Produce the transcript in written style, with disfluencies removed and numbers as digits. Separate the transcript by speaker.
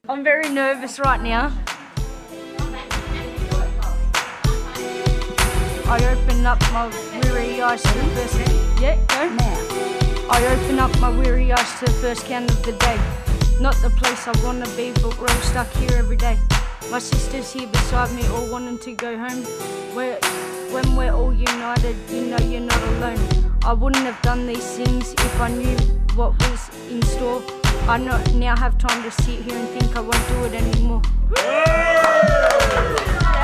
Speaker 1: I'm very nervous right now. I open up my weary eyes to the first... Yeah, go.
Speaker 2: Now.
Speaker 1: I open up my weary eyes to the first count of the day. Not the place I wanna be, but we're all stuck here every day. My sister's here beside me, all wanting to go home. When we're all united, you know you're not alone. I wouldn't have done these things if I knew what was in store. I now have time to sit here and think I won't do it anymore.